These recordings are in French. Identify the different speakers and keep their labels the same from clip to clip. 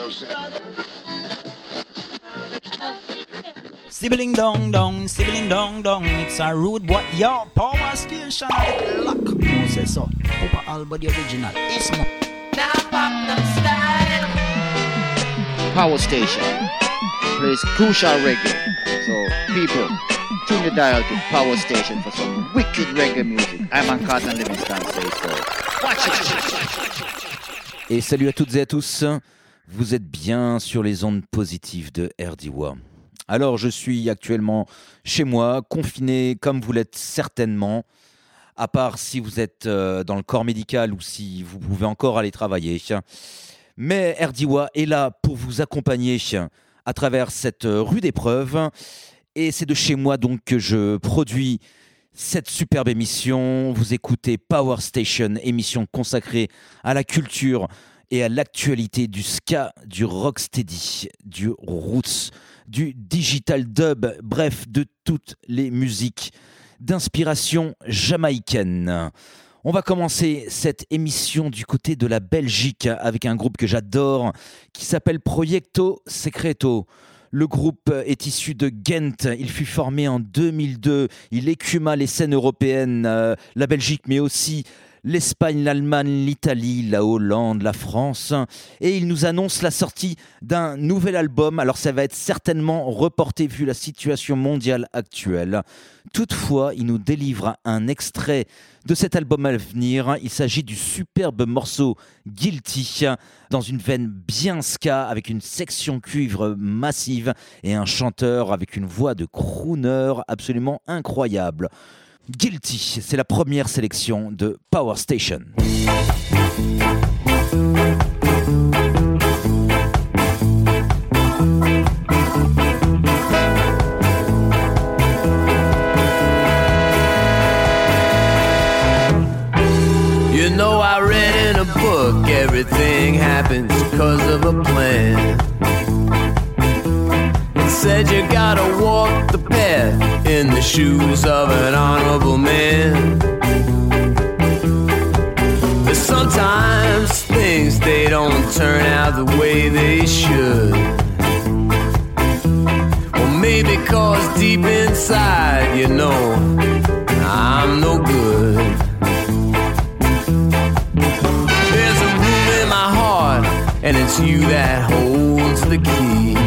Speaker 1: Sibling dong dong, it's a rude boy, yo, power station, lock, no say so, Papa Alba the original, it's more. Now pop them style.
Speaker 2: Power station plays crucial reggae, so people, tune the dial to Power Station for some wicked reggae music. I'm on Carlton Livingston, say so. Watch it.
Speaker 3: Et salut à toutes et à tous, vous êtes bien sur les ondes positives de RDWA. Alors je suis actuellement chez moi, confiné comme vous l'êtes certainement, à part si vous êtes dans le corps médical ou si vous pouvez encore aller travailler. Mais RDWA est là pour vous accompagner à travers cette rude épreuve. Et c'est de chez moi donc que je produis cette superbe émission. Vous écoutez Power Station, émission consacrée à la culture et à l'actualité du ska, du rocksteady, du roots, du digital dub, bref, de toutes les musiques d'inspiration jamaïcaine. On va commencer cette émission du côté de la Belgique avec un groupe que j'adore qui s'appelle Proyecto Secreto. Le groupe est issu de Ghent, il fut formé en 2002, il écuma les scènes européennes, la Belgique mais aussi l'Espagne, l'Allemagne, l'Italie, la Hollande, la France, et il nous annonce la sortie d'un nouvel album. Alors ça va être certainement reporté vu la situation mondiale actuelle. Toutefois, il nous délivre un extrait de cet album à venir. Il s'agit du superbe morceau Guilty, dans une veine bien ska, avec une section cuivre massive et un chanteur avec une voix de crooner absolument incroyable. Guilty, c'est la première sélection de Power Station.
Speaker 4: You know I read in a book, everything happens because of a plan. It said you gotta walk the path in the shoes of an honorable man. But sometimes things, they don't turn out the way they should. Or maybe cause deep inside, you know, I'm no good. There's a room in my heart, and it's you that holds the key.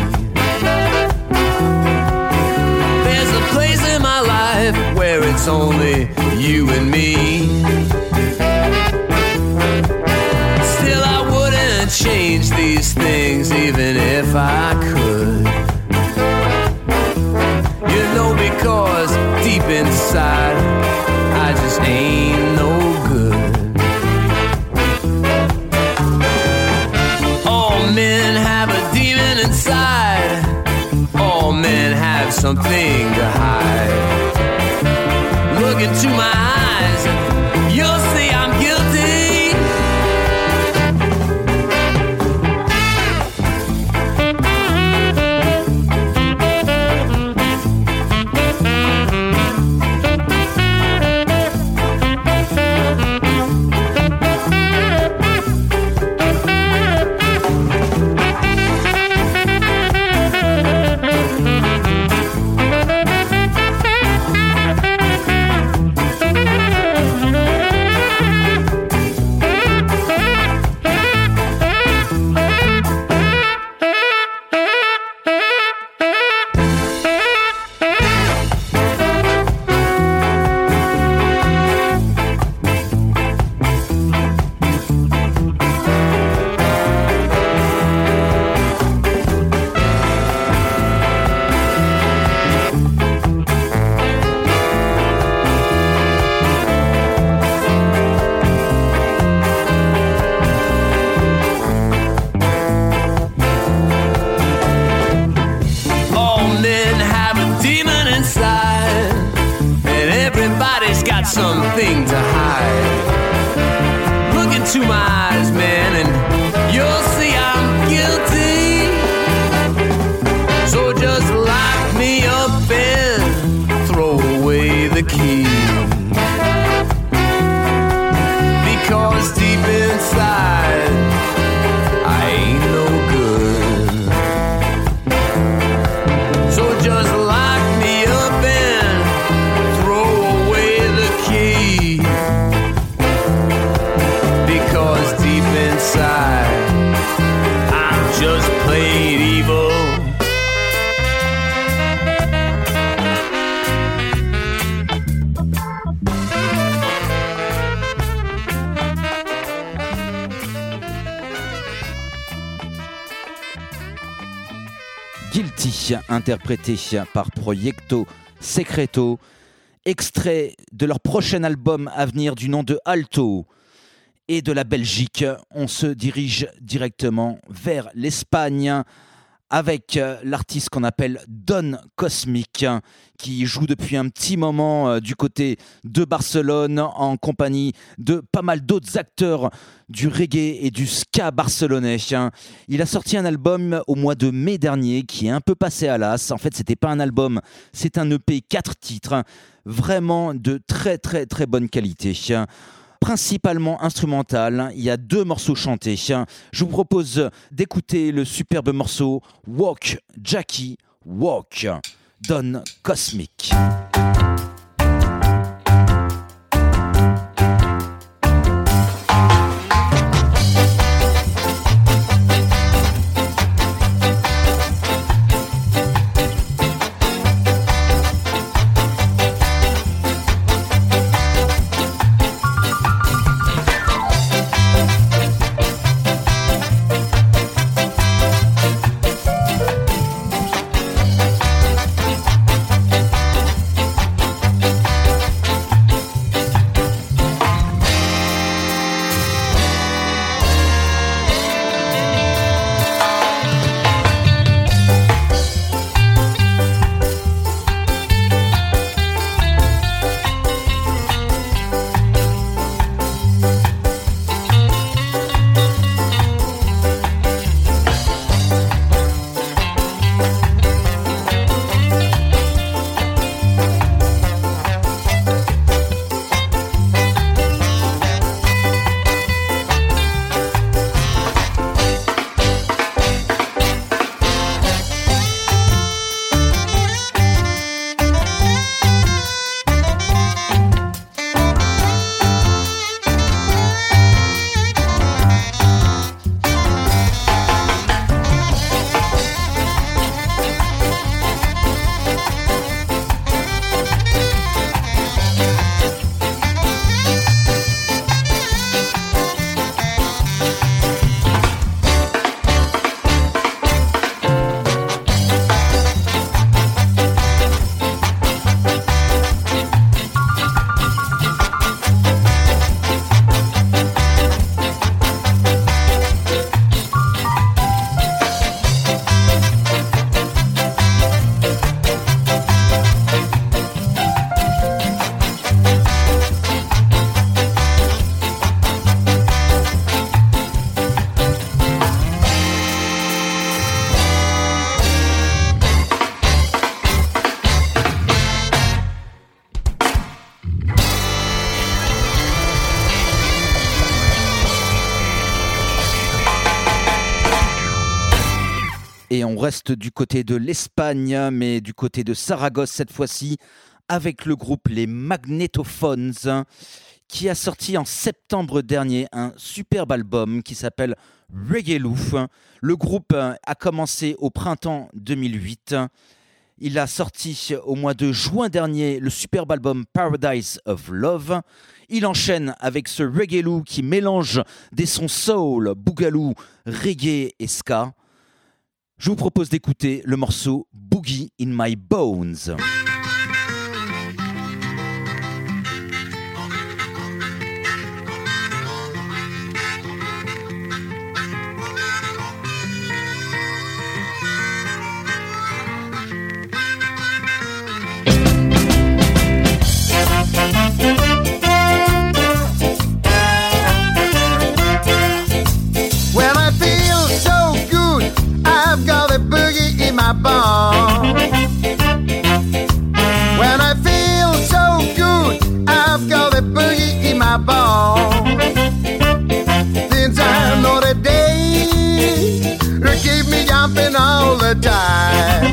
Speaker 4: There's a place in my life where it's only you and me. Still I wouldn't change these things even if I could. You know, because deep inside I just ain't no good. All men have a demon inside. All men have something to hide. Look into my eyes, you'll see I'm guilty.
Speaker 3: Guilty, interprété par Proyecto Secreto, extrait de leur prochain album à venir du nom de Alto. Et de la Belgique, on se dirige directement vers l'Espagne avec l'artiste qu'on appelle Don Cosmic, qui joue depuis un petit moment du côté de Barcelone en compagnie de pas mal d'autres acteurs du reggae et du ska barcelonais. Il a sorti un album au mois de mai dernier qui est un peu passé à l'as. En fait, c'était pas un album, c'est un EP 4 titres, vraiment de très très très bonne qualité. Principalement instrumental, il y a 2 morceaux chantés. Je vous propose d'écouter le superbe morceau Walk, Jackie, Walk, Don Cosmic. Et on reste du côté de l'Espagne, mais du côté de Saragosse cette fois-ci, avec le groupe Les Magnetophones, qui a sorti en septembre dernier un superbe album qui s'appelle Reggae Louf. Le groupe a commencé au printemps 2008. Il a sorti au mois de juin dernier le superbe album Paradise of Love. Il enchaîne avec ce Reggae Louf qui mélange des sons soul, boogaloo, reggae et ska. Je vous propose d'écouter le morceau Boogie in My Bones.
Speaker 5: When I feel so good, I've got a boogie in my bone. Since I know the day, they keep me jumping all the time.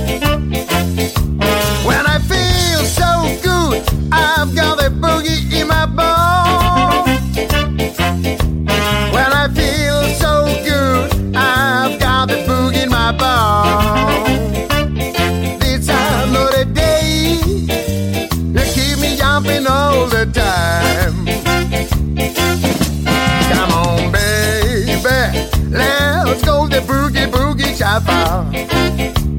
Speaker 5: When I feel so good, I've got a boogie in my bone. When I feel so good, I've got a boogie in my bone. All the time. Come on, baby, let's go to boogie boogie shop.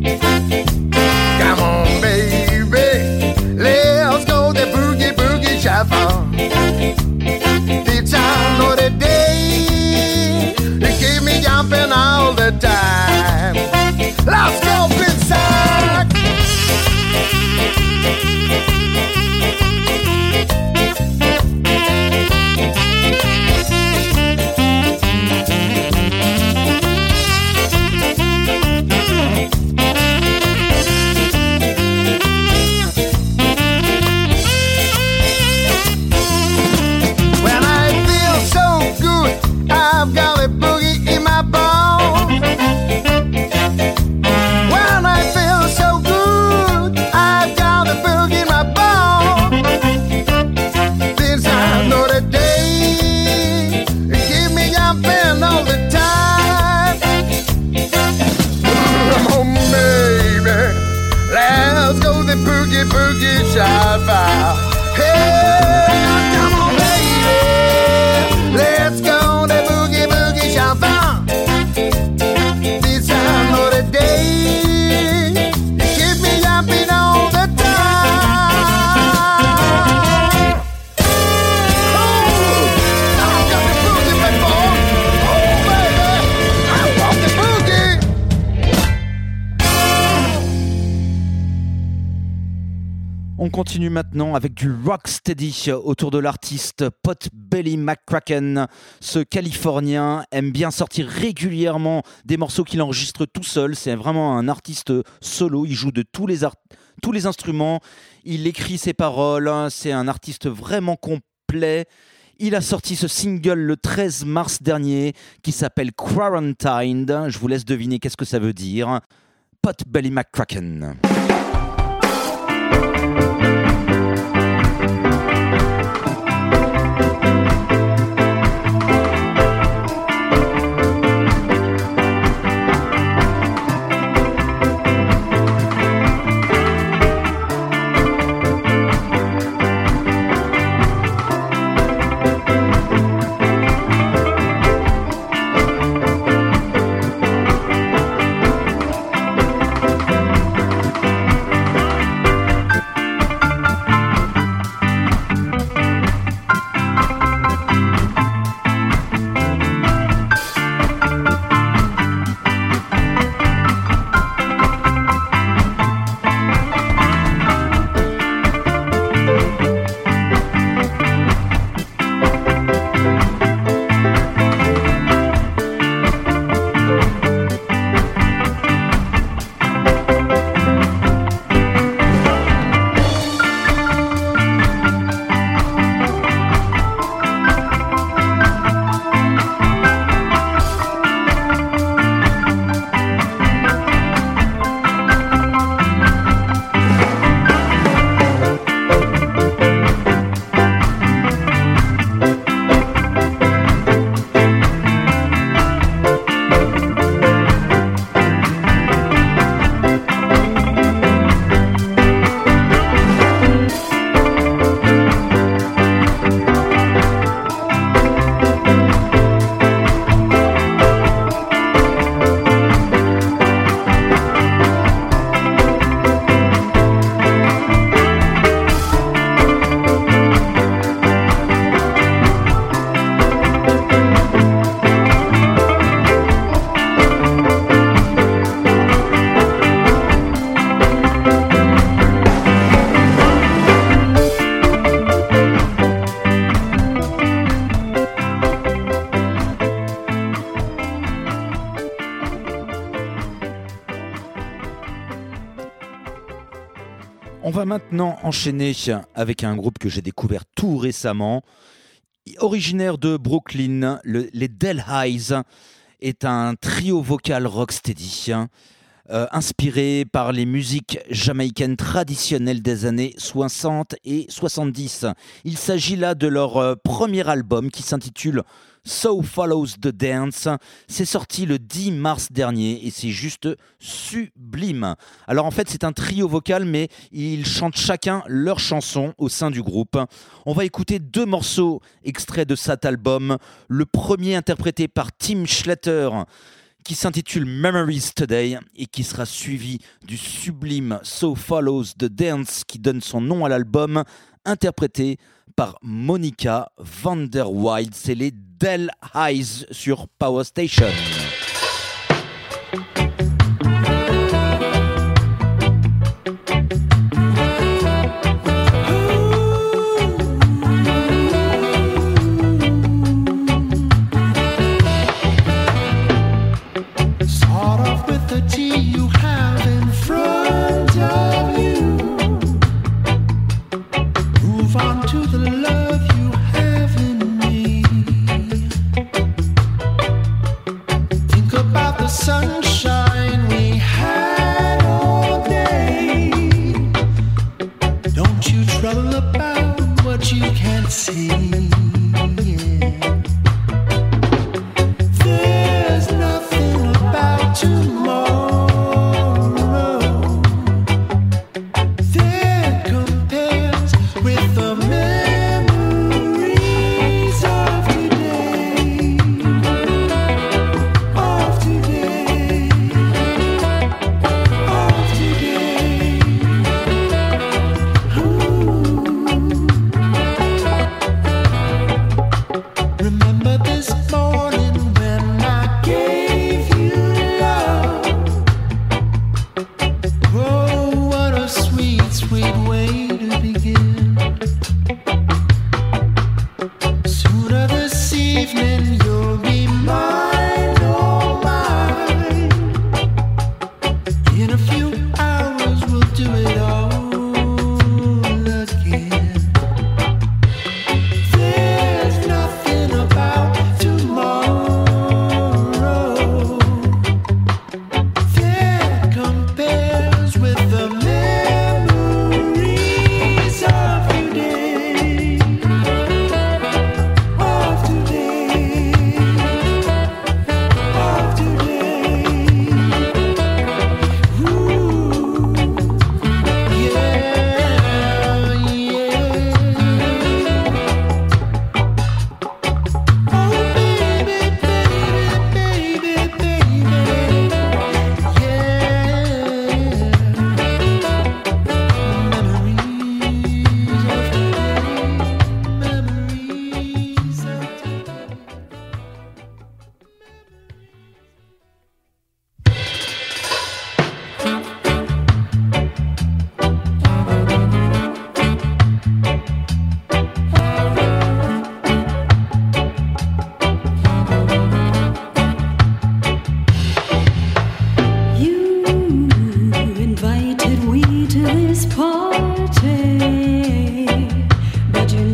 Speaker 5: Let's go inside. When I feel so good, I've got a boogie in my bones. When I feel so good, I've got a boogie in my bones. Since I know the day, keep me jumping all the time. Come on, baby, let's go the boogie boogie shabba. Hey, come on, baby, let's go the boogie boogie shabba. This time of the day, you keep me jumping all the time. Oh, I got the boogie, baby. Oh, baby, I want the boogie.
Speaker 3: On continue maintenant avec du rocksteady autour de l'artiste Potbelly McCracken. Ce Californien aime bien sortir régulièrement des morceaux qu'il enregistre tout seul. C'est vraiment un artiste solo. Il joue de tous les instruments. Il écrit ses paroles. C'est un artiste vraiment complet. Il a sorti ce single le 13 mars dernier qui s'appelle Quarantined. Je vous laisse deviner qu'est-ce que ça veut dire. Potbelly McCracken. On va maintenant enchaîner avec un groupe que j'ai découvert tout récemment. Originaire de Brooklyn, les Delhighs est un trio vocal rocksteady inspiré par les musiques jamaïcaines traditionnelles des années 60 et 70. Il s'agit là de leur premier album qui s'intitule So Follows the Dance. C'est sorti le 10 mars dernier et c'est juste sublime. Alors en fait c'est un trio vocal mais ils chantent chacun leur chanson au sein du groupe. On va écouter 2 morceaux extraits de cet album. Le premier interprété par Tim Schlatter qui s'intitule Memories Today et qui sera suivi du sublime So Follows the Dance qui donne son nom à l'album, interprété par Monica Vanderwild. C'est les Delhighs sur Power Station.
Speaker 5: the tea you have in front of you. Move on to the love you have in me. Think about the sunshine we had all day. Don't you trouble about what you can't see. There's nothing about tomorrow that compares with the memories of today, of today, of today. Remember this morning when I gave you love. Oh, what a sweet, sweet way to begin. Sooner this evening you'll be mine, oh mine. In a few hours we'll do it all again. There's nothing about tomorrow that compares with the memories of today, of today, of today. Ooh, yeah, yeah. Oh baby, baby, baby, baby, memories of today.
Speaker 6: You invited me to this party, but you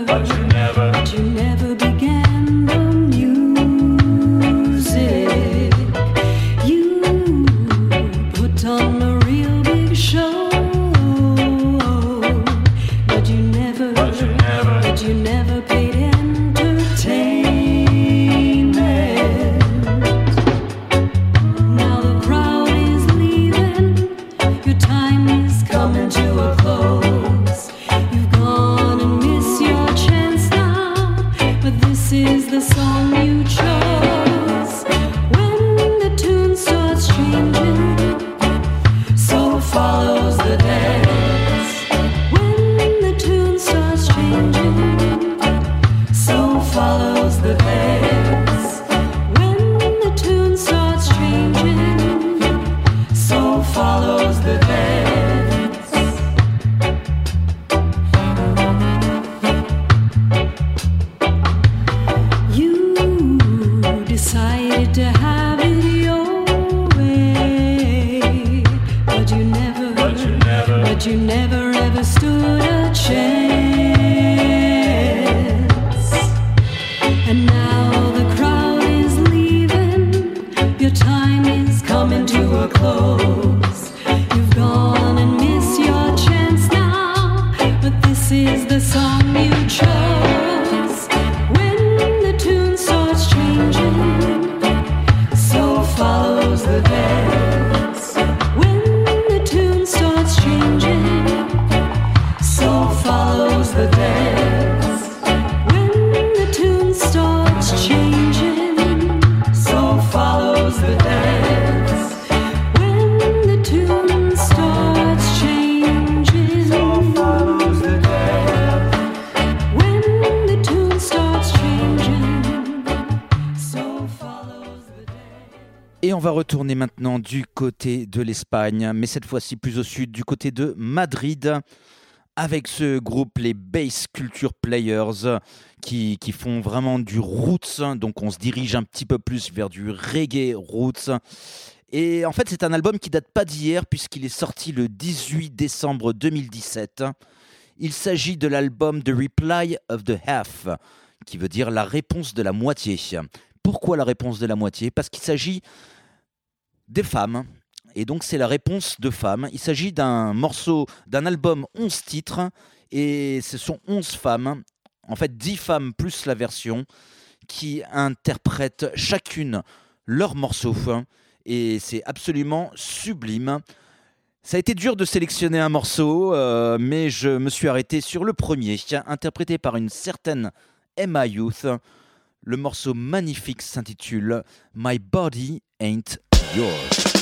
Speaker 6: never began the music. You put on a real big show, but you never paid entertainment. Now the crowd is leaving, your time is coming to a close. You've gone and missed your chance now, but this is the song you chose. When the tune starts changing, so follows the dance. When the tune starts changing, so follows the dance. When the tune starts changing, so follows the dance. You decided to have it your way, but you never ever stood a chance. And now the crowd is leaving, your time is coming to a close. You've gone and missed your chance now, but this is the song you chose. When the tune starts changing, so follows the dance. When the tune starts changing, so follows the dance. When the tune starts changing, so follows the dance. When the tune starts changing, so follows the dance. When the tune starts changing, so follows the dance.
Speaker 3: Et on va retourner maintenant du côté de l'Espagne, mais cette fois-ci plus au sud, du côté de Madrid, avec ce groupe, les Bass Culture Players, qui font vraiment du roots. Donc on se dirige un petit peu plus vers du reggae roots. Et en fait, c'est un album qui date pas d'hier puisqu'il est sorti le 18 décembre 2017. Il s'agit de l'album The Reply of the Half, qui veut dire la réponse de la moitié. Pourquoi la réponse de la moitié ? Parce qu'il s'agit des femmes. Et donc, c'est la réponse de femmes. Il s'agit d'un morceau, d'un album 11 titres. Et ce sont 11 femmes, en fait 10 femmes plus la version, qui interprètent chacune leur morceau. Et c'est absolument sublime. Ça a été dur de sélectionner un morceau, mais je me suis arrêté sur le premier, interprété par une certaine Emma Youth. Le morceau magnifique s'intitule My Body Ain't Yours.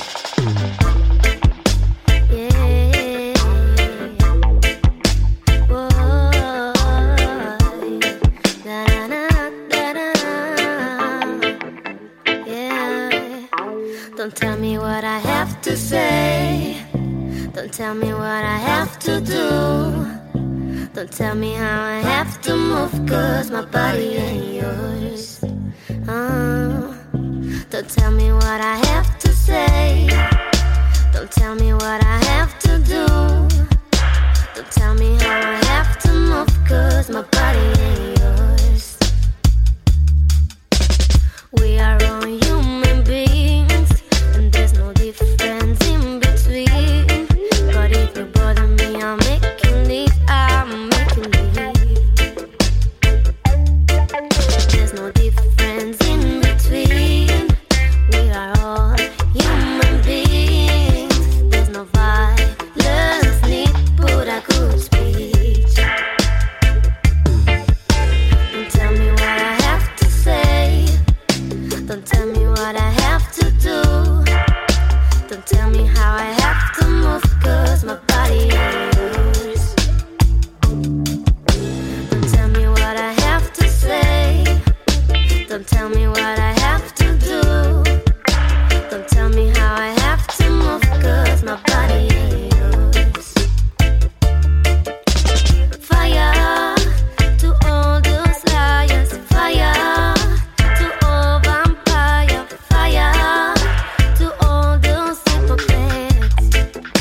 Speaker 7: Don't tell me what I have to say. Don't tell me what I have to do. Don't tell me how I have to move, 'cause my body ain't yours. Don't tell me what I have to say. Don't tell me what I have to do. Don't tell me how I have to move, 'cause my body ain't yours. We are all human beings, and there's no difference in between. But if you bother me, I'll make you leave. I'll make you leave. There's no difference in between. We are all human beings. There's no violence need, but a good speech. Don't tell me what I have to say. Don't tell me what I have to do. Don't tell me how I have to move, 'cause my body ain't yours. Don't tell me what I have to say. Don't tell me what I have to do. Don't tell me how I have to move, 'cause my body ain't yours. Fire to all those liars. Fire to all vampire. Fire to all those hypocrites.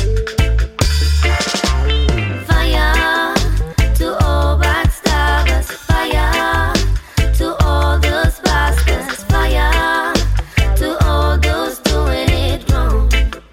Speaker 7: Fire to all backstabbers. Fire to all those bastards. Fire to all those doing it wrong.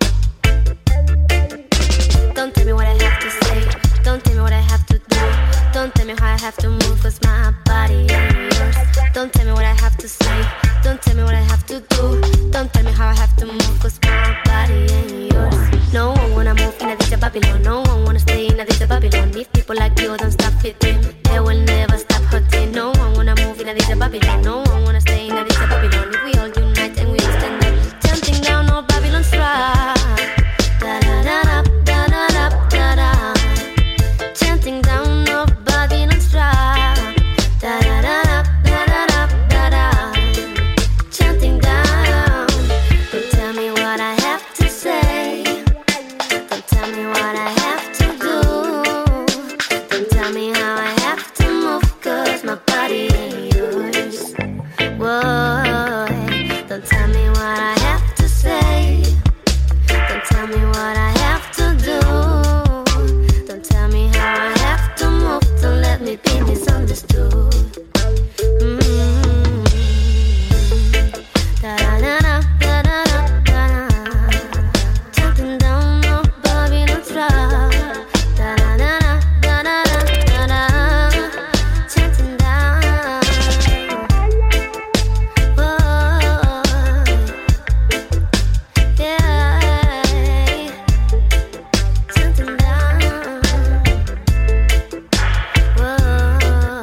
Speaker 7: Don't tell me what I have to say. Don't tell me what I have to do. Don't tell me how I have to move, 'cause my body ain't yours. Don't tell me what I have to say. Don't tell me what I have to do. Don't tell me how I have to move, 'cause my body ain't yours. No one wanna move in a this Babylon. No one wanna stay in a this Babylon. If people like you don't stop fitting, they will never stop hurting. No one wanna move in a this Babylon. No one wanna stay in a this Babylon. If we all unite and we all stand up, chanting down all Babylon's stride. Da da da da da da da da. Chanting down all Babylon's stride. Da da da da da da da da. Chanting down. Don't tell me what I have to say. Don't tell me what I have to do. Don't tell me how I have to move, 'cause my body ain't yours. Whoa. Don't tell me what I have to say. Don't tell me what I have to do. Don't tell me how I have to move. Don't let me be misunderstood. Da-da-da-da, da-da-da, da-da. Chanting down all Babylon's stride. Da-da-da-da, da-da-da, da-da. Chanting down. Whoa. Yeah. Chanting down. Whoa.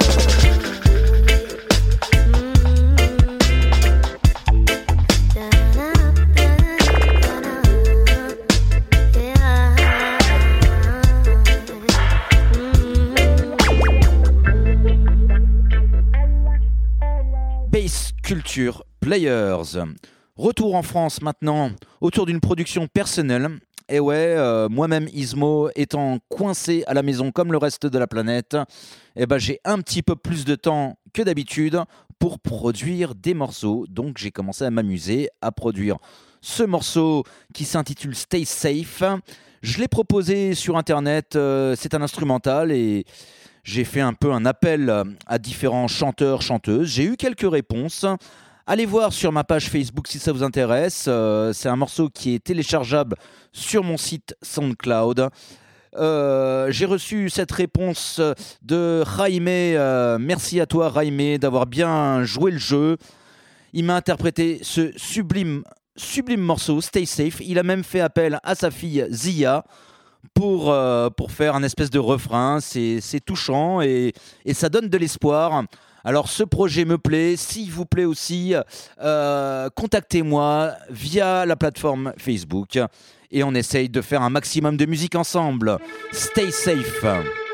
Speaker 3: Bass Culture Players. Retour en France maintenant, autour d'une production personnelle. Et ouais, moi-même Ismo étant coincé à la maison comme le reste de la planète, eh ben, j'ai un petit peu plus de temps que d'habitude pour produire des morceaux. Donc j'ai commencé à m'amuser à produire ce morceau qui s'intitule Stay Safe. Je l'ai proposé sur internet, c'est un instrumental et j'ai fait un peu un appel à différents chanteurs, chanteuses. J'ai eu quelques réponses. Allez voir sur ma page Facebook si ça vous intéresse. C'est un morceau qui est téléchargeable sur mon site SoundCloud. J'ai reçu cette réponse de Jaime. Merci à toi Jaime d'avoir bien joué le jeu. Il m'a interprété ce sublime morceau, Stay Safe. Il a même fait appel à sa fille Zia pour faire un espèce de refrain. C'est touchant et ça donne de l'espoir. Alors ce projet me plaît. S'il vous plaît aussi, contactez-moi via la plateforme Facebook et on essaye de faire un maximum de musique ensemble. Stay safe.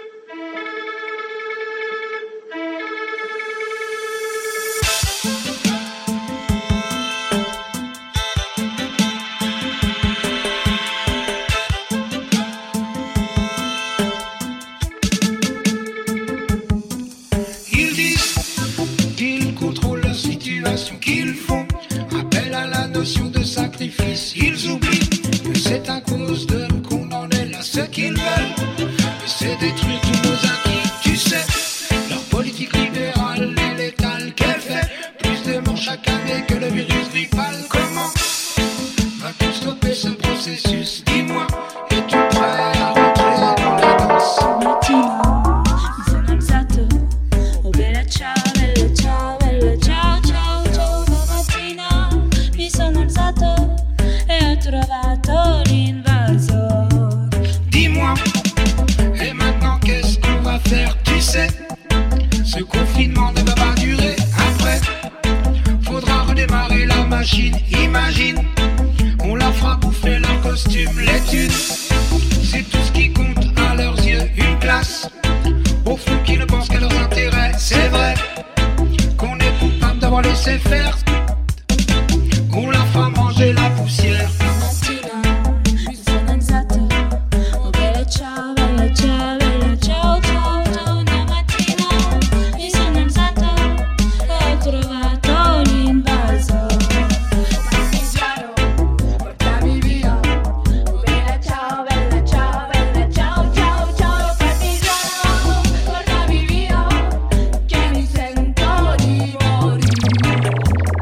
Speaker 8: Qu'ils font appel à la notion de sacrifice. Ils oublient que c'est à cause d'eux qu'on en est là. Ce qu'ils veulent, c'est détruire tous nos acquis. Tu sais, leur politique libérale et létale qu'elle fait plus de morts chaque année que le virus grippal. Comment vas-tu stopper ce processus? Dis-moi, es-tu prêt à rentrer dans la danse?
Speaker 6: Martina, mi sono alzato, oh bella ciao, bella ciao, bella ciao, ciao, ciao. Stamattina mi sono alzato e ho trovato l'invasor.
Speaker 8: Dis-moi, et maintenant qu'est-ce qu'on va faire? Tu sais, ce confinement ne va pas durer. Après, faudra redémarrer la machine. Imagine, on leur fera bouffer leur costume, les thunes. C'est tout ce qui compte à leurs yeux. Une classe, au fond, qui ne pense qu'à leurs intérêts. C'est vrai qu'on est coupable d'avoir laissé faire. On leur fera manger la poussière.
Speaker 6: Stamattina mi sono alzato, oh bella ciao, bella ciao, bella ciao, ciao, ciao. Una mattina mi sono alzato e ho trovato l'invasor. Partigiano, portami via, oh bella ciao, bella ciao, bella ciao, ciao, ciao. Partigiano, portami via, che mi sento di morire.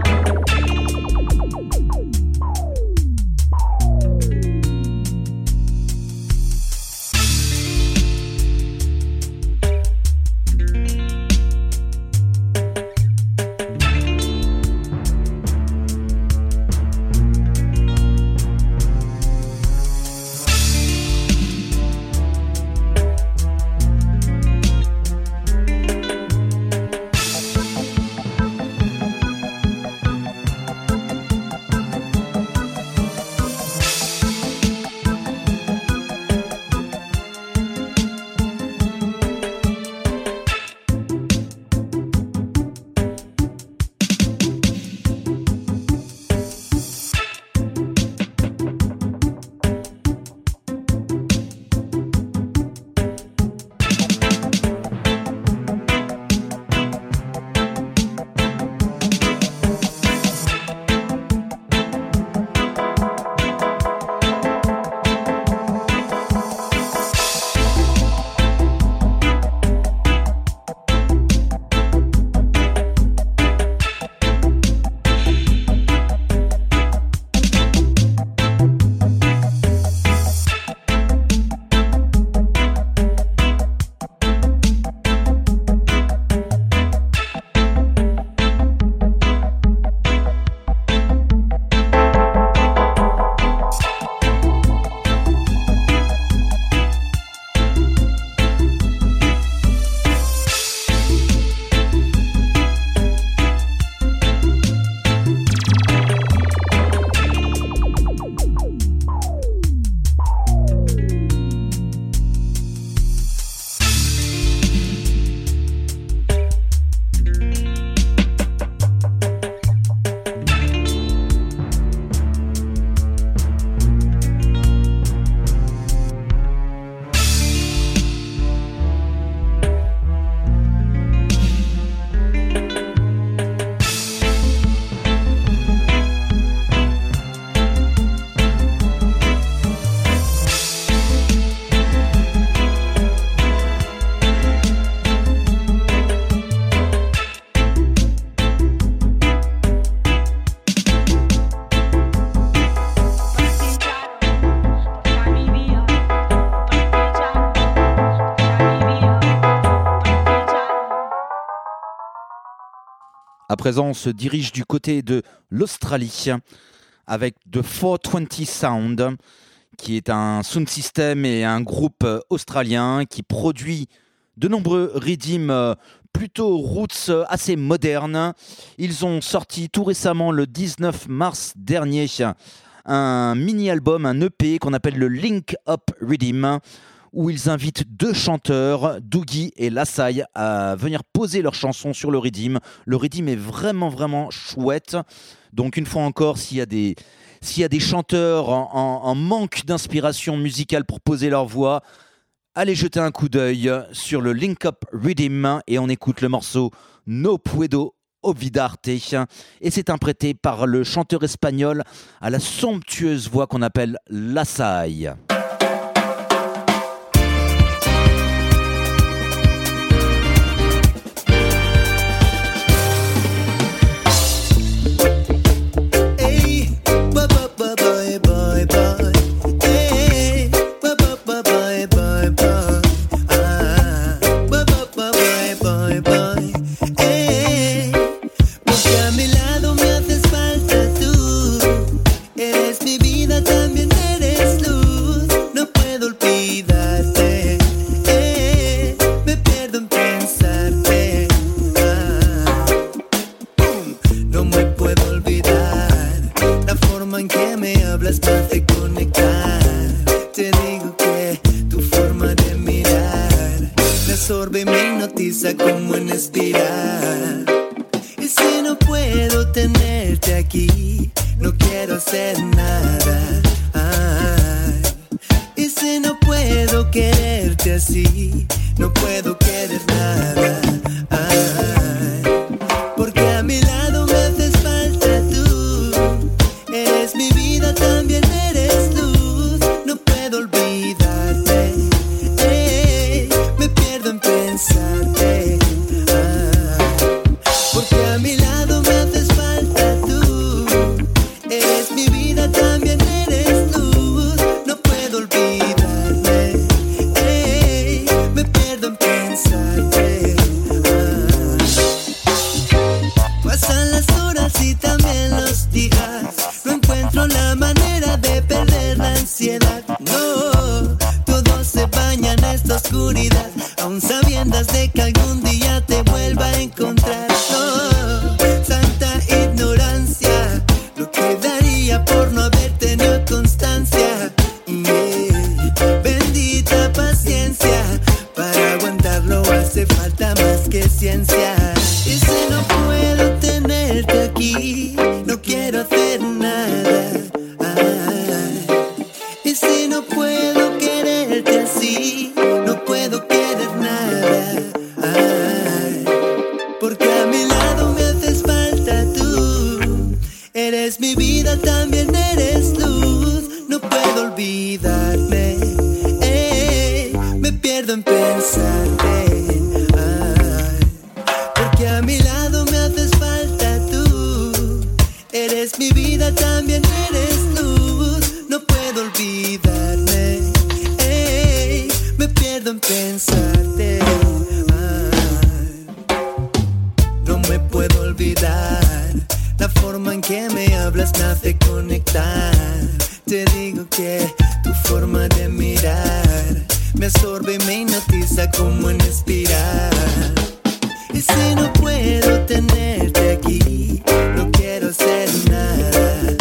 Speaker 3: À présent, on se dirige du côté de l'Australie avec The 420 Sound, qui est un sound system et un groupe australien qui produit de nombreux rhythms plutôt roots assez modernes. Ils ont sorti tout récemment, le 19 mars dernier, un mini-album, un EP qu'on appelle le Link Up Rhythm, où ils invitent 2 chanteurs, Doogie et Lasai, à venir poser leurs chansons sur le rhythm. Le rhythm est vraiment, vraiment chouette. Donc une fois encore, s'il y a des chanteurs en manque d'inspiration musicale pour poser leur voix, allez jeter un coup d'œil sur le Link Up Rhythm et on écoute le morceau No Puedo Olvidarte. Et c'est interprété par le chanteur espagnol à la somptueuse voix qu'on appelle Lasai.
Speaker 9: Como en espiral. Y si no puedo tenerte aquí, no quiero hacer nada. Ay. Y si no puedo quererte así, no puedo querer nada. Ay. Porque a mi lado me haces falta tú. Eres mi vida, también eres luz. No puedo olvidarte. Me pierdo en pensar. No, todo se baña en esta oscuridad, aún sabiendas de que algún día te vuelva a encontrar. No, santa ignorancia, lo que daría por no haber tenido constancia. Bendita paciencia, para aguantarlo hace falta más que ciencia. Y si no puedo tenerte aquí, no quiero hacer nada. Si no puedo quererte así, no puedo querer nada. Ay, porque a mi lado me haces falta tú. Eres mi vida, también eres luz. No puedo olvidarme. Me pierdo en pensarte. Ay, porque a mi lado me haces falta tú. Eres mi vida, también eres luz. No puedo olvidarme, me pierdo en pensarte. No me puedo olvidar la forma en que me hablas me hace conectar. Te digo que tu forma de mirar me absorbe y me hipnotiza como en espiral. Y si no puedo tenerte aquí, no quiero hacer nada.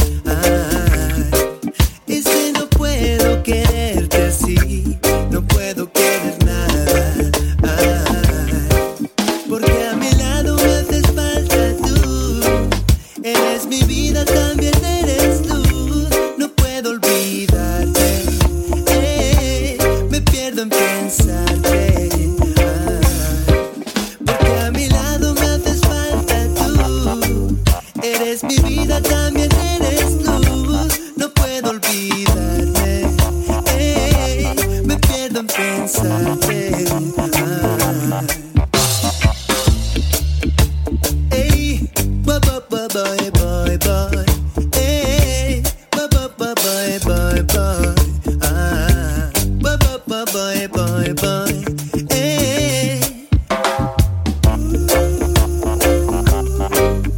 Speaker 9: Y si no puedo quererte así, no puedo querer nada. Porque a mi lado me haces falta tú. Eres mi vida, también eres luz. No puedo olvidarte. Me pierdo en pensarte. Porque a mi lado me haces falta tú. Eres mi vida, también eres luz. No puedo olvidarme, me pierdo en pensarte. Ey, boy, boy, boy, boy, boy. Ey, boy, boy, boy, boy, boy. Boy, boy, boy, boy, boy. Ey.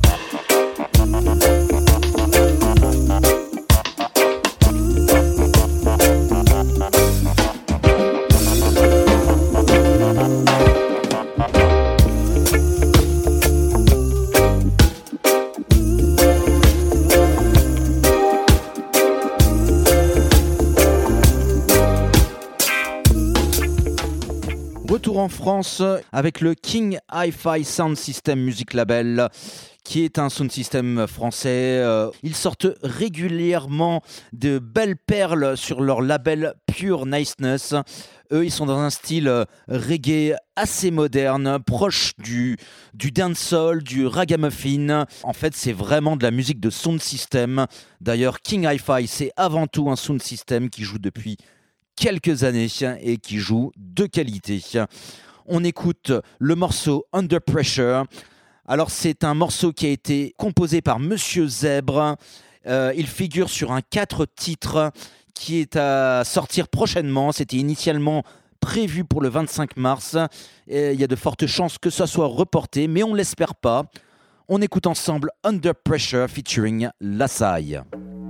Speaker 3: retour en France avec le King Hi-Fi Sound System Music Label, qui est un sound system français. Ils sortent régulièrement de belles perles sur leur label Pure Niceness. Eux, ils sont dans un style reggae assez moderne, proche du dancehall, du ragamuffin. En fait, c'est vraiment de la musique de sound system. D'ailleurs, King Hi-Fi, c'est avant tout un sound system qui joue depuis quelques années et qui joue de qualité. On écoute le morceau Under Pressure. Alors, c'est un morceau qui a été composé par Monsieur Zèbre. Il figure sur un 4 titres qui est à sortir prochainement. C'était initialement prévu pour le 25 mars. Et il y a de fortes chances que ça soit reporté, mais on ne l'espère pas. On écoute ensemble Under Pressure featuring Lassaille.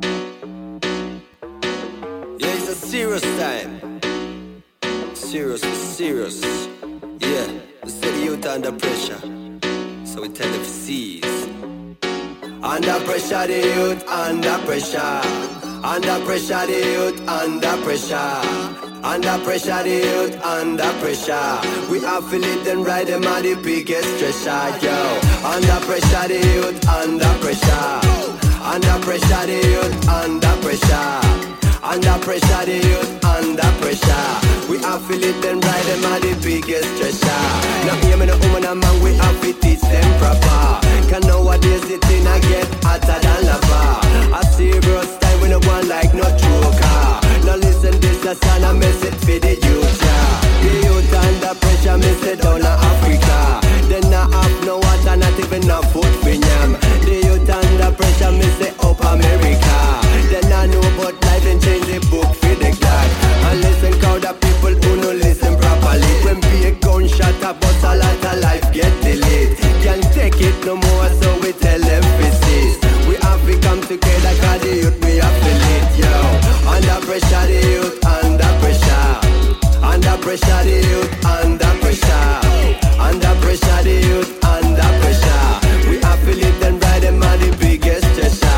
Speaker 10: Yeah, it's a serious time. Serious. Yeah, we set the youth under pressure. So we tell them to seize. Under pressure, the youth under pressure. Under pressure, the youth under pressure. Under pressure, the youth under pressure. We are feeling them right, them are the biggest stressor, yo. Under pressure, the youth under pressure. Under pressure, the youth under pressure. Under pressure, the youth under pressure. We are feeling them right, them are the biggest stressor. Now hear me no woman and man, we have to teach them proper. Cause nowadays the thing I get hotter than lava. I see serious time we no one like no joker. Now listen this a sound I miss it for the youth, yeah. The youth under pressure, me say down to Africa. They not have no water, not even no food for them. The youth under pressure, me say up America. They not know about life and change the book for the God. And listen crowd of people who no listen properly. When be a gunshot a bust a lot of life get delayed. Can't take it no more so we tell them pieces. We have to come together cause the youth we have to lead, yo. Under pressure the youth under pressure. Under pressure the youth under pressure. Under pressure the youth under pressure. We have to lead them right, them are the biggest stressor.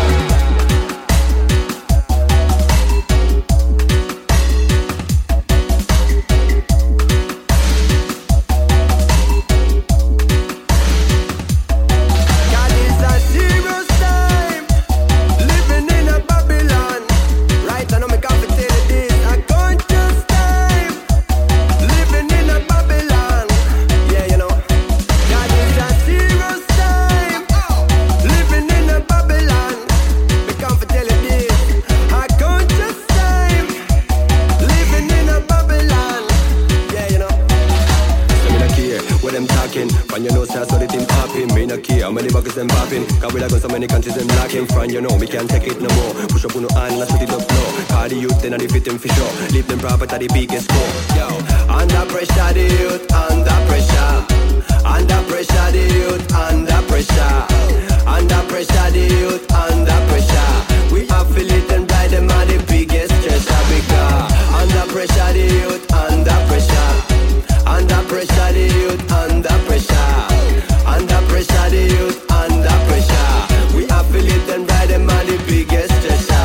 Speaker 10: And you know, say I saw the thing popping. Me no care, many buckets them popping. Cause we like on so many countries them locking. Front, you know, we can't take it no more. Push up on no hand, let's shoot it up low. Cause the youth, then I defeat them for sure. Leave them proper to the biggest score. Yo, under pressure, the youth, under pressure. Under pressure, the youth, under pressure. Under pressure, the youth, under pressure. We have to lead them right, them are the biggest stressor. Because under pressure, the youth, under pressure. Under pressure, the youth under pressure. Under pressure, the youth under pressure. We have to live them right, them are the biggest stressor.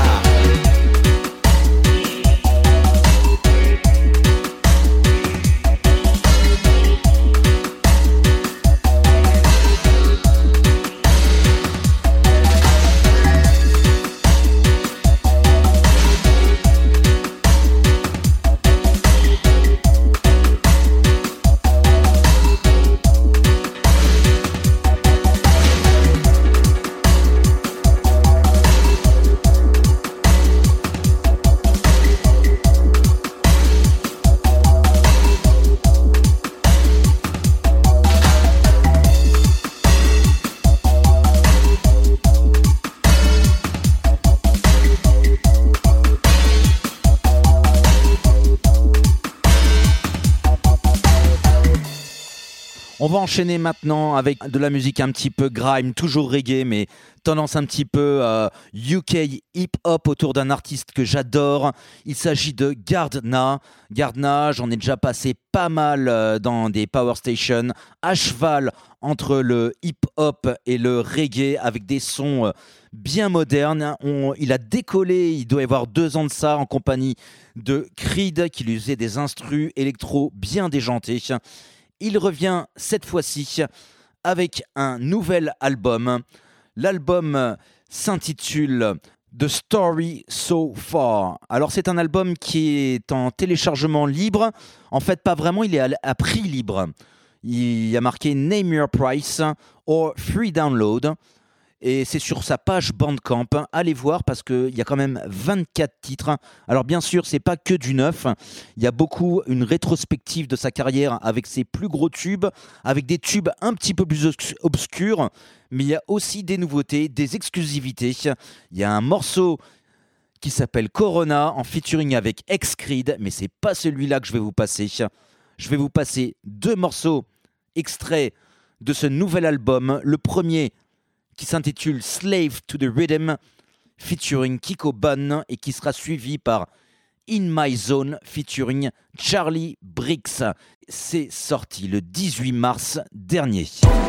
Speaker 3: On va enchaîner maintenant avec de la musique un petit peu grime, toujours reggae, mais tendance un petit peu UK hip-hop autour d'un artiste que j'adore. Il s'agit de Gardna. Gardna, j'en ai déjà passé pas mal dans des power stations, à cheval entre le hip-hop et le reggae, avec des sons bien modernes. Il a décollé, il doit y avoir 2 ans de ça, en compagnie de Creed, qui lui faisait des instrus électro bien déjantés. Il revient cette fois-ci avec un nouvel album. L'album s'intitule The Story So Far. Alors c'est un album qui est en téléchargement libre. En fait, pas vraiment, il est à prix libre. Il y a marqué Name Your Price or Free Download. Et c'est sur sa page Bandcamp. Allez voir parce qu'il y a quand même 24 titres. Alors bien sûr, c'est pas que du neuf. Il y a beaucoup une rétrospective de sa carrière avec ses plus gros tubes, avec des tubes un petit peu plus obscurs. Mais il y a aussi des nouveautés, des exclusivités. Il y a un morceau qui s'appelle Corona en featuring avec X-Creed, mais c'est pas celui-là que je vais vous passer. Je vais vous passer 2 morceaux extraits de ce nouvel album. Le premier qui s'intitule Slave to the Rhythm featuring Kiko Bun et qui sera suivi par In My Zone featuring Charlie Bricks. C'est sorti le 18 mars dernier.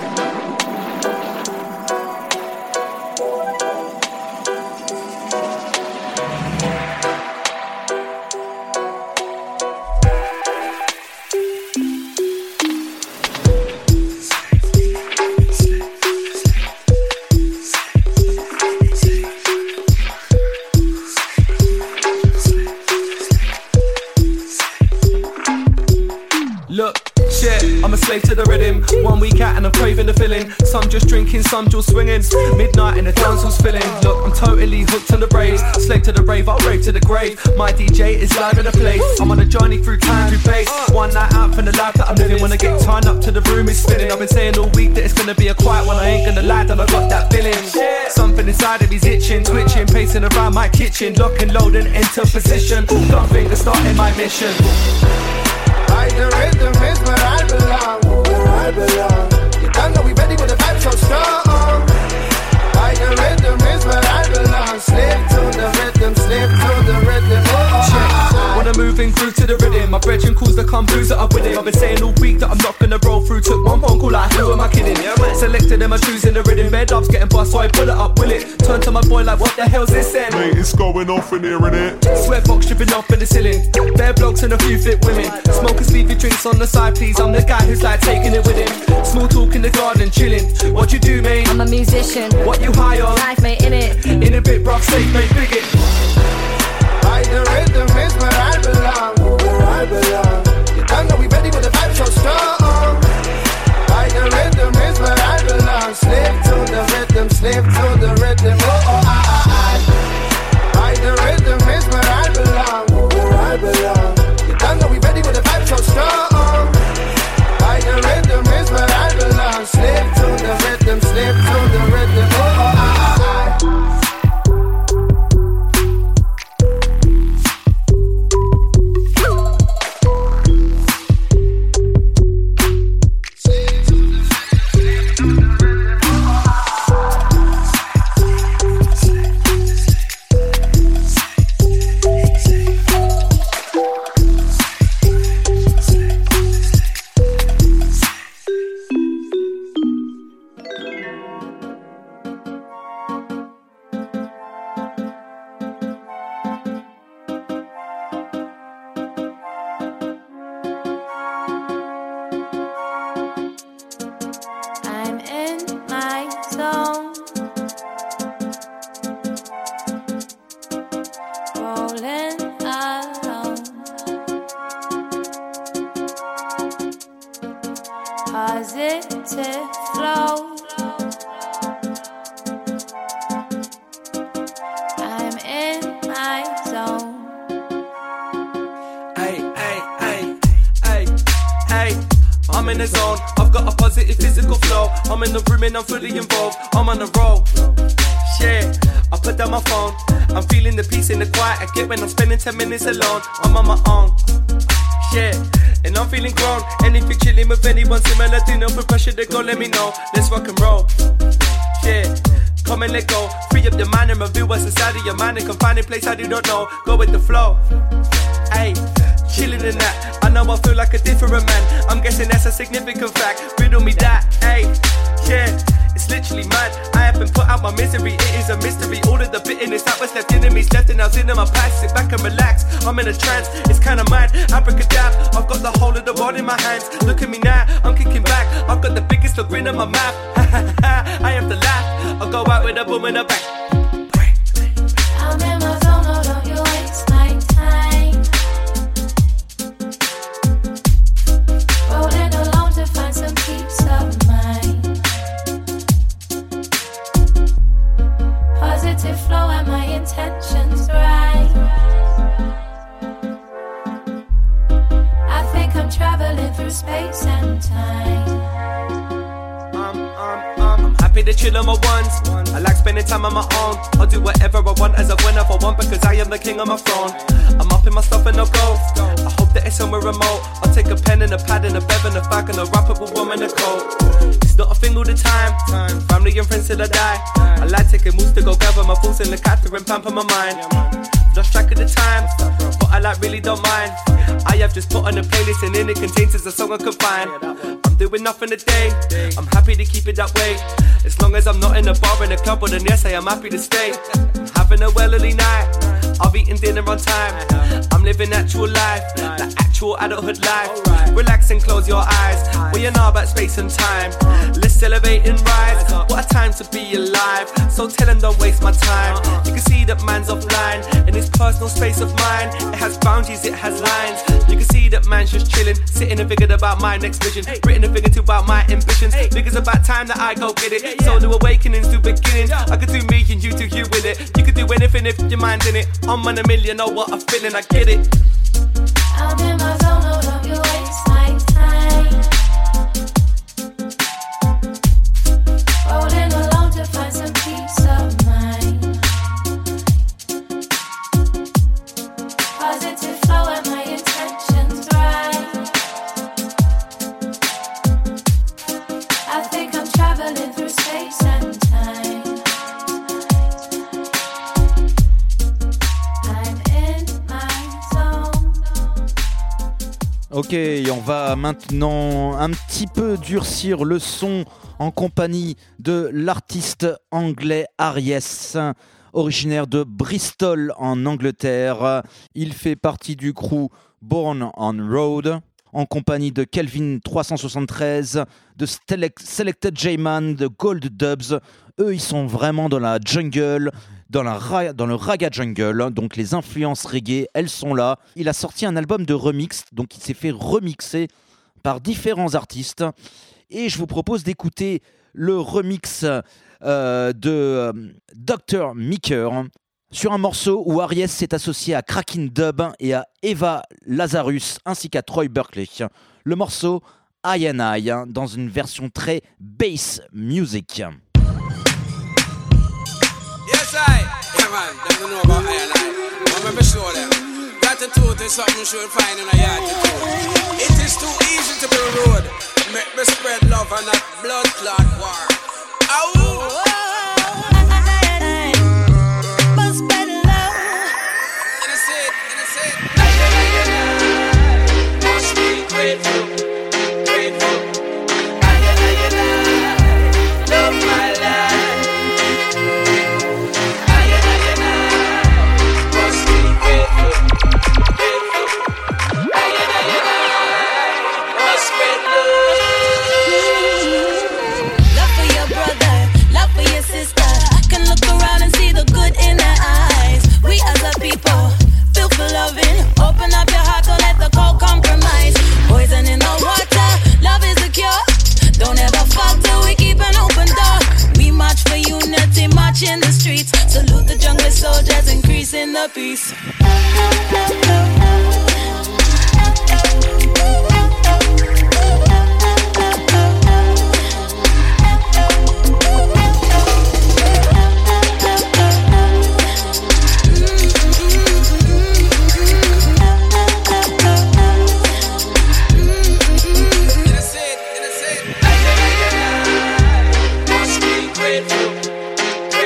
Speaker 11: I'm a slave to the rhythm. 1 week out and I'm craving the feeling. Some just drinking, some just swinging. Midnight and the dance was filling. Look, I'm totally hooked on the brains. Slave to the rave, I'll rave to the grave. My DJ is live in the place. I'm on a journey through time, through bass. One night out from the life that I'm living. When I get turned up to the room is spinning. I've been saying all week that it's gonna be a quiet one. I ain't gonna lie that I got that feeling. Something inside of me's itching, twitching, pacing around my kitchen. Lock and load and enter position. Don't think of starting my mission.
Speaker 5: The rhythm is where I belong, where I belong. You don't know we ready with the vibe so strong. The rhythm is where I belong. Slave to the rhythm, slave to the rhythm.
Speaker 11: When I'm moving through to the rhythm, my brethren calls the come blues that I'm with him. I've been saying all week that I'm not gonna roll through. Took one phone call like, who am I kidding? Selected them, I'm choosing the rhythm. Bed up's getting bust, so I pull it up, will it? Turn to my boy like, what the hell's this then?
Speaker 12: Mate, it's going off in here, innit?
Speaker 11: Sweatbox dripping off in the ceiling. Bare blocks and a few fit women. Smokers leave your drinks on the side, please. I'm the guy who's like taking it with him. Small talk in the garden, chilling. What you do, mate?
Speaker 13: I'm a musician.
Speaker 11: What you high on?
Speaker 13: Life, mate, in it.
Speaker 11: In a bit, bruv, safe, mate, big it.
Speaker 5: The rhythm is where I belong, where I belong. You don't know we ready with the vibe so strong. The rhythm is where I belong. Slave to the rhythm, slave to the rhythm. The rhythm is where I belong, where I belong. You don't know we ready with the vibe so strong. The rhythm is where I belong. Slave to the rhythm, slave to the rhythm.
Speaker 11: I'm fully involved, I'm on the roll. Yeah, I put down my phone. I'm feeling the peace and the quiet I get when I'm spending 10 minutes alone. I'm on my own. Yeah, and I'm feeling grown. Anything chilling with anyone similar to no pressure, they go let me know. Let's rock and roll. Yeah, Come and let go, free up your mind and review what's inside of your mind and can find a place I do not know. Go with the flow. Ayy, chillin' in that. I know I feel like a different man. I'm guessing that's a significant fact. Riddle me that, ayy, yeah. It's literally mad. I haven't put out my misery, it is a mystery. All of the bitterness that was left in me, left and I was in my past. Sit back and relax, I'm in a trance. It's kinda mad, abracadabra. I've got the whole of the world in my hands. Look at me now, I'm kicking back. I've got the biggest little grin on my mouth. I have to laugh, I'll go out with a boom in the back.
Speaker 6: I'm in my zone, no, don't you waste my time. Rolling alone to find some peace of mind. Positive flow and my intentions right. I think I'm traveling through space and time.
Speaker 11: I'm happy to chill on my ones. I like spending time on my own. I'll do whatever I want as I whenever I want because I am the king on my throne. I'm up in my stuff and I'll go. I hope that it's somewhere remote. I'll take a pen and a pad and a bev and a bag and I'll wrap up a woman a coat. It's not a thing all the time. Family and friends till I die. I like taking moves to go gather my thoughts in the Catherine and pamper my mind. Lost track of the time, but I like really don't mind. I have just put on a playlist and in it contains a song I could find. I'm doing nothing today, I'm happy to keep it that way. As long as I'm not in a bar in a club, well then yes I am happy to stay. I'm having a well early night, I've eaten dinner on time. I'm living actual life, the actual adulthood life. Relax and close your eyes, we are now about space and time. Let's celebrate and rise, what a time to be alive. So tell him don't waste my time. You can see that man's offline, in his personal space of mine. It has boundaries, it has lines. You can see that man's just chilling, sitting and figured about my next vision. Written and figured about my ambitions. Figures about time that I go get it. So new awakenings, new beginnings. I could do me and you do you with it. You could do anything if your mind's in it. I'm on a million, know what I'm feeling, I get it.
Speaker 6: I'm in my zone, no, don't you waste my time. Rolling alone to find some peace of mind. Positive flow and my intentions right. I think I'm traveling through space and time. I'm in my zone.
Speaker 3: Ok, on va maintenant un petit peu durcir le son en compagnie de l'artiste anglais Aries, originaire de Bristol en Angleterre. Il fait partie du crew Born on Road, en compagnie de Kelvin 373, de Selected J-Man, de Gold Dubs. Eux, ils sont vraiment dans la jungle, dans le raga jungle, donc les influences reggae, elles sont là. Il a sorti un album de remix, donc il s'est fait remixer par différents artistes. Et je vous propose d'écouter le remix de Dr. Meeker sur un morceau où Aries s'est associé à Kraken Dub et à Eva Lazarus ainsi qu'à Troy Berkeley. Le morceau I and I dans une version très bass music.
Speaker 13: Yes, I. Yeah, man. They don't know about I and I. I'm gonna show them. Gratitude is something you should find in a yard to do. It is too easy to be rude. Make me spread love and not blood clot war. Ow!
Speaker 6: Must spread love.
Speaker 13: Innocent. Must be grateful. Love my life. Must be grateful. Must spread
Speaker 6: Love for your brother, love for your sister. Can look around and see the good in their eyes. We as a people, feel for loving. Open up your heart, don't let the cold compromise. Poison in the water, love is the cure. Don't ever fuck till we keep an open door. We march for unity, march in the streets. Salute the jungle soldiers, increasing the peace.
Speaker 13: Must be grateful.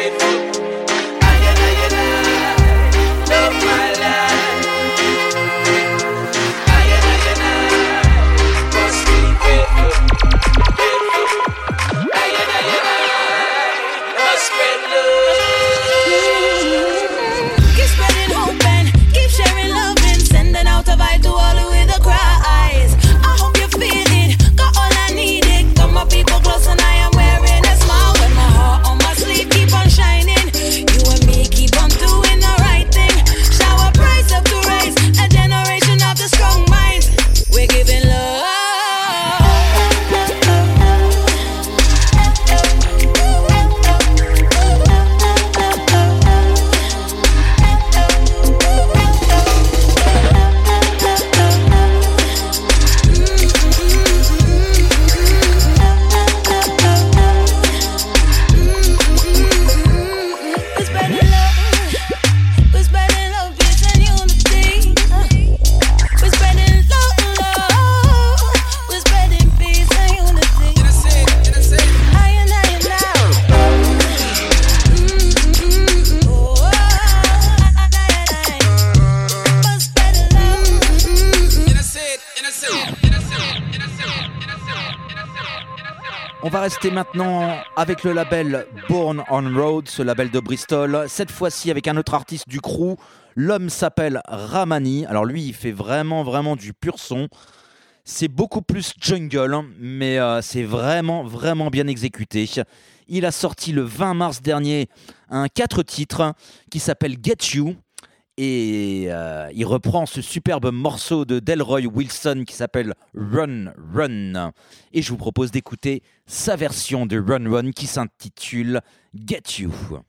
Speaker 3: On va rester maintenant avec le label Born on Road, ce label de Bristol. Cette fois-ci avec un autre artiste du crew. L'homme s'appelle Ramani. Alors lui, il fait vraiment du pur son. C'est beaucoup plus jungle, mais c'est vraiment bien exécuté. Il a sorti le 20 mars dernier un 4 titres qui s'appelle Get You. Et il reprend ce superbe morceau de Delroy Wilson qui s'appelle Run Run. Et je vous propose d'écouter sa version de Run Run qui s'intitule Get You.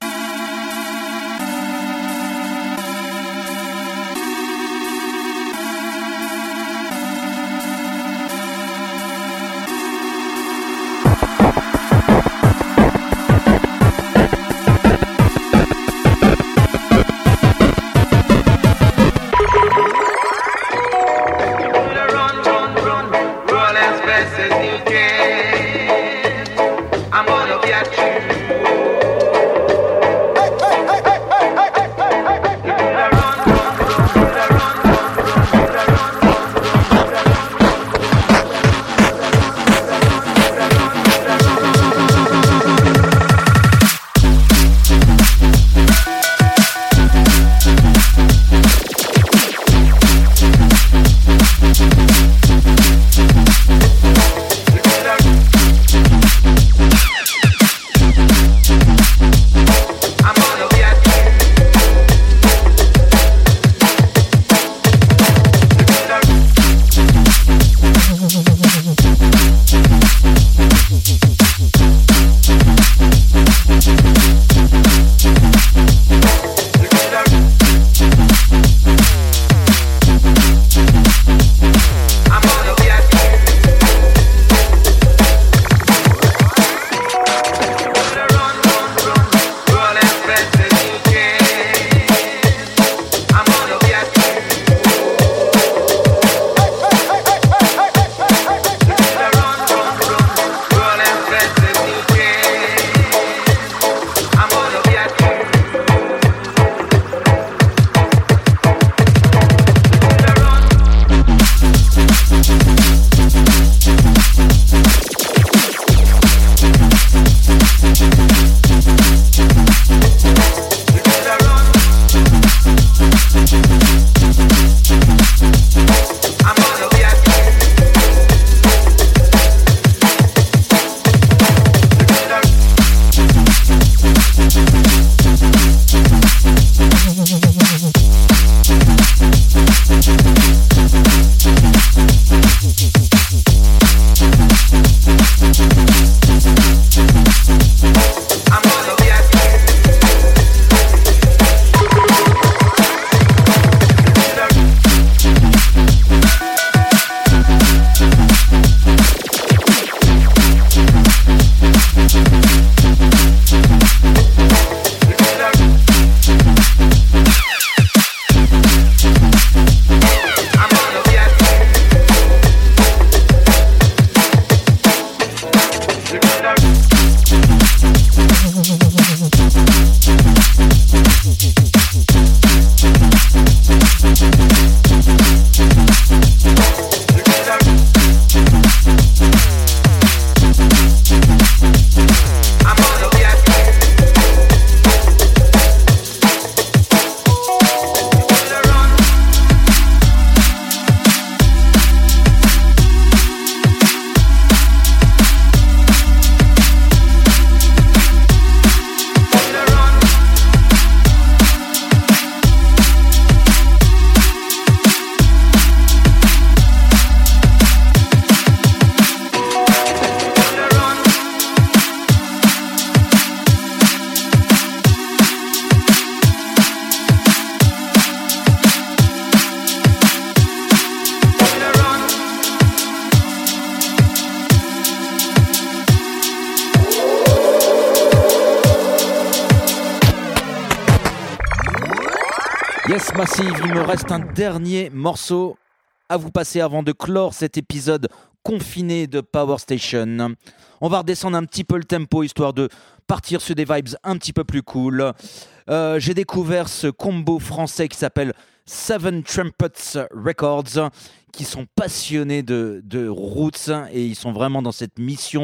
Speaker 3: Yes Massive, il me reste un dernier morceau à vous passer avant de clore cet épisode confiné de Power Station. On va redescendre un petit peu le tempo histoire de partir sur des vibes un petit peu plus cool. J'ai découvert ce combo français qui s'appelle Seven Trumpets Records, qui sont passionnés de roots et ils sont vraiment dans cette mission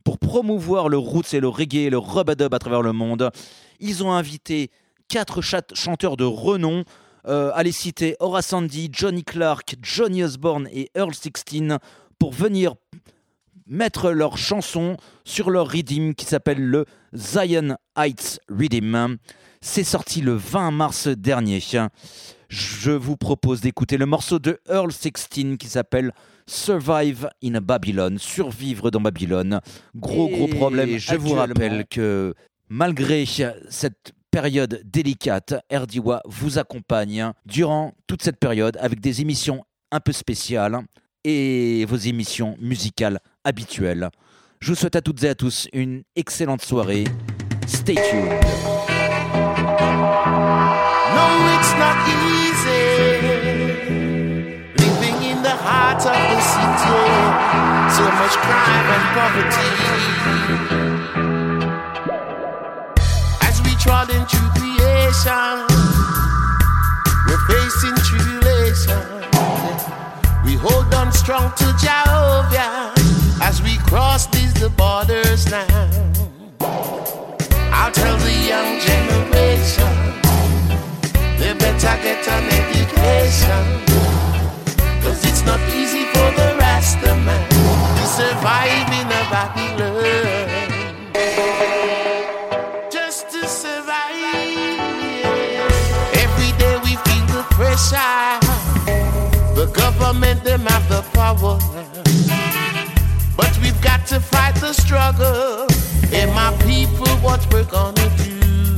Speaker 3: pour promouvoir le roots et le reggae et le rub-a-dub à travers le monde. Ils ont invité 4 chanteurs de renom, à les citer Horace Andy, Johnny Clark, Johnny Osborne et Earl 16 pour venir mettre leurs chansons sur leur rhythm qui s'appelle le Zion Heights Rhythm. C'est sorti le 20 mars dernier. Je vous propose d'écouter le morceau de Earl 16 qui s'appelle Survive in Babylon, survivre dans Babylone. Gros problème. Je vous rappelle que malgré cette période délicate, RDWA vous accompagne durant toute cette période avec des émissions un peu spéciales et vos émissions musicales habituelles. Je vous souhaite à toutes et à tous une excellente soirée. Stay tuned.
Speaker 14: No, it's not easy living in the heart of the city. So much crime and poverty. As we trodden through creation, we're facing tribulation. We hold on strong to Jehovah as we cross these the borders now. I'll tell the young generation they better get an education, 'cause it's not easy for the Rasta man to survive in a Babylon. Just to survive. Every day we feel the pressure. The government, them have the power. But we've got to fight the struggle. And my people, what we're gonna do?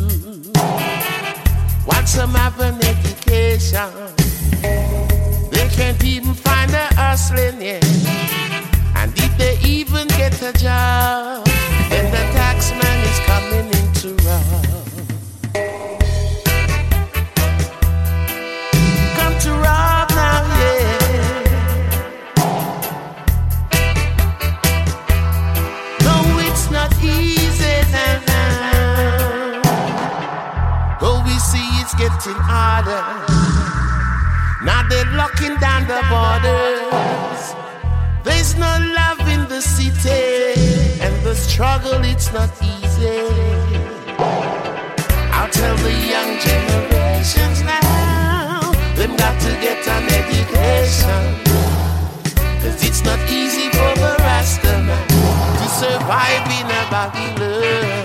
Speaker 14: Once some have an education, they can't even find a hustling yet. And if they even get a job, then the tax man is coming in to rob. Come to rob now, yeah. No, it's not easy now. Oh, we see it's getting harder. Now they're locking down the borders. There's no love in the city, and the struggle, it's not easy. I'll tell the young generations now, they've got to get an education, 'cause it's not easy for the Rasta man to survive in a Babylon.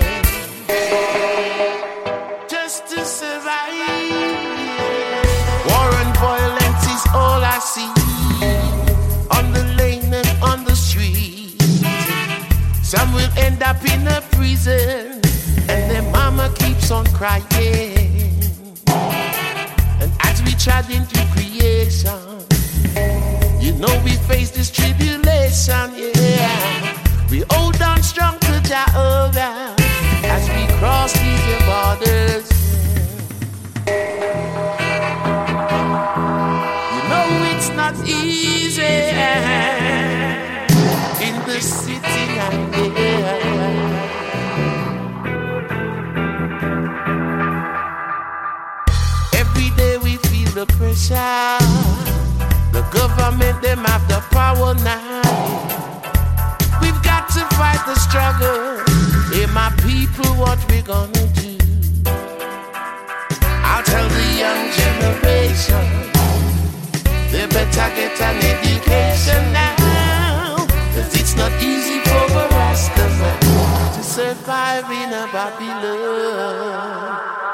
Speaker 14: Just to survive. War and violence is all I see, on the lane and on the street. Some will end up in a prison, and their mama keeps on crying. And as we trod into creation, you know we face this tribulation, yeah. We hold on strong to Jehovah as we cross these borders. You know it's not easy in the city and every day we feel the pressure. The government, them have the power now. We've got to fight the struggle. Hey, my people, what we gonna do? I'll tell the young generation they better get an education now, 'cause it's not easy for the Rasta man to survive in a Babylon.